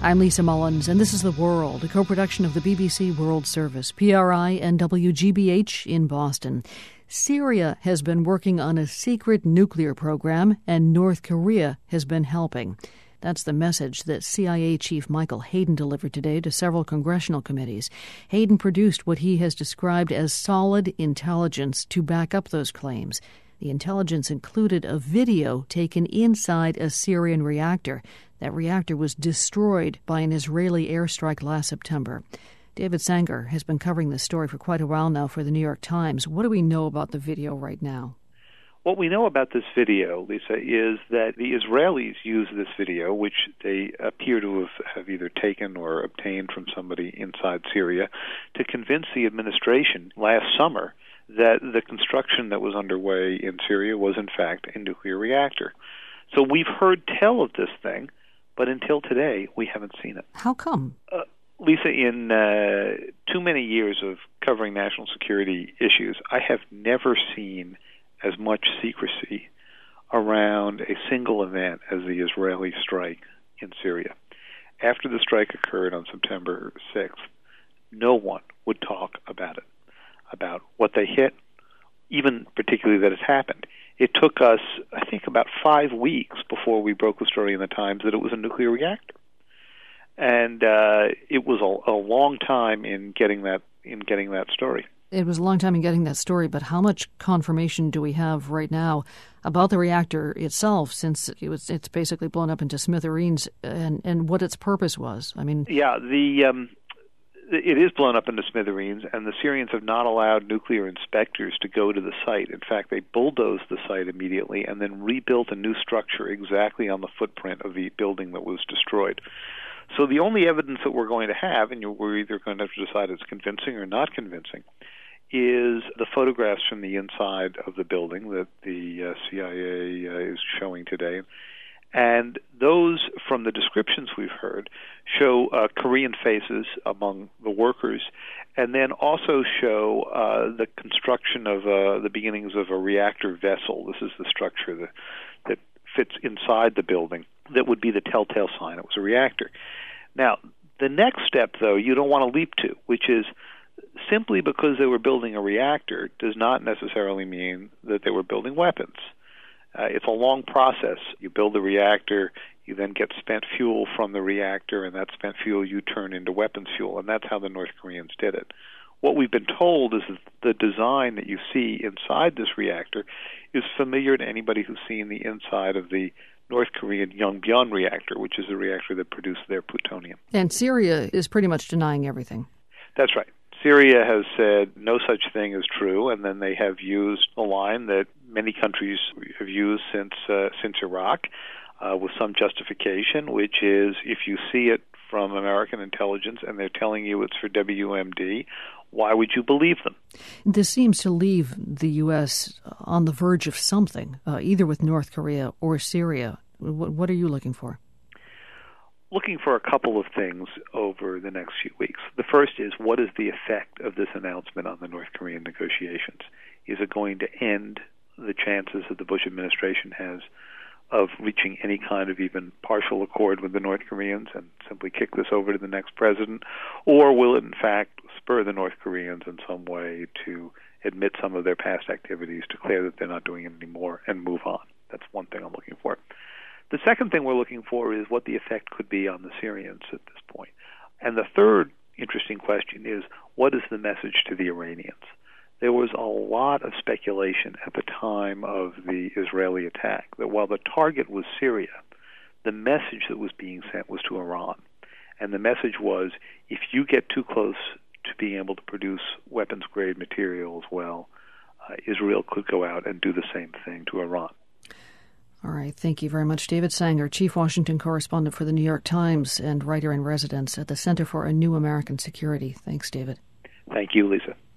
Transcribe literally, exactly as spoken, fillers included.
I'm Lisa Mullins, and this is The World, a co-production of the B B C World Service, P R I and W G B H in Boston. Syria has been working on a secret nuclear program, and North Korea has been helping. That's the message that C I A Chief Michael Hayden delivered today to several congressional committees. Hayden produced what he has described as solid intelligence to back up those claims. The intelligence included a video taken inside a Syrian reactor. That reactor was destroyed by an Israeli airstrike last September. David Sanger has been covering this story for quite a while now for the New York Times. What do we know about the video right now? What we know about this video, Lisa, is that the Israelis used this video, which they appear to have, have either taken or obtained from somebody inside Syria, to convince the administration last summer that the construction that was underway in Syria was, in fact, a nuclear reactor. So we've heard tell of this thing, but until today, we haven't seen it. How come? Uh, Lisa, in uh, too many years of covering national security issues, I have never seen as much secrecy around a single event as the Israeli strike in Syria. After the strike occurred on September sixth, no one would talk about it, about what they hit, even particularly that it happened. It took us, I think, about five weeks before we broke the story in the Times that it was a nuclear reactor. And uh, it was a, a long time in getting that in getting that story. It was a long time in getting that story, but how much confirmation do we have right now about the reactor itself, since it was it's basically blown up into smithereens, and, and what its purpose was? I mean, yeah, the um, it is blown up into smithereens, and the Syrians have not allowed nuclear inspectors to go to the site. In fact, they bulldozed the site immediately and then rebuilt a new structure exactly on the footprint of the building that was destroyed. So the only evidence that we're going to have, and we're either going to have to decide it's convincing or not convincing, is the photographs from the inside of the building that the uh, C I A uh, is showing today. And those, from the descriptions we've heard, show uh, Korean faces among the workers, and then also show uh, the construction of uh, the beginnings of a reactor vessel. This is the structure that, that fits inside the building that would be the telltale sign it was a reactor. Now, the next step, though, you don't want to leap to, which is simply because they were building a reactor does not necessarily mean that they were building weapons. Uh, it's a long process. You build a reactor, you then get spent fuel from the reactor, and that spent fuel you turn into weapons fuel, and that's how the North Koreans did it. What we've been told is that the design that you see inside this reactor is familiar to anybody who's seen the inside of the North Korean Yongbyon reactor, which is the reactor that produced their plutonium. And Syria is pretty much denying everything. That's right. Syria has said no such thing is true, and then they have used a line that many countries have used since uh, since Iraq, uh, with some justification, which is if you see it from American intelligence and they're telling you it's for W M D, why would you believe them? This seems to leave the U S on the verge of something, uh, either with North Korea or Syria. What, what are you looking for? Looking for a couple of things over the next few weeks. The first is, what is the effect of this announcement on the North Korean negotiations? Is it going to end the chances that the Bush administration has of reaching any kind of even partial accord with the North Koreans and simply kick this over to the next president? Or will it, in fact, spur the North Koreans in some way to admit some of their past activities, declare that they're not doing it anymore, and move on? That's one thing I'm looking for. The second thing we're looking for is what the effect could be on the Syrians at this point. And the third interesting question is, what is the message to the Iranians? There was a lot of speculation at the time of the Israeli attack that while the target was Syria, the message that was being sent was to Iran. And the message was, if you get too close to being able to produce weapons-grade material as well, uh, Israel could go out and do the same thing to Iran. All right. Thank you very much, David Sanger, Chief Washington Correspondent for the New York Times and writer in residence at the Center for a New American Security. Thanks, David. Thank you, Lisa.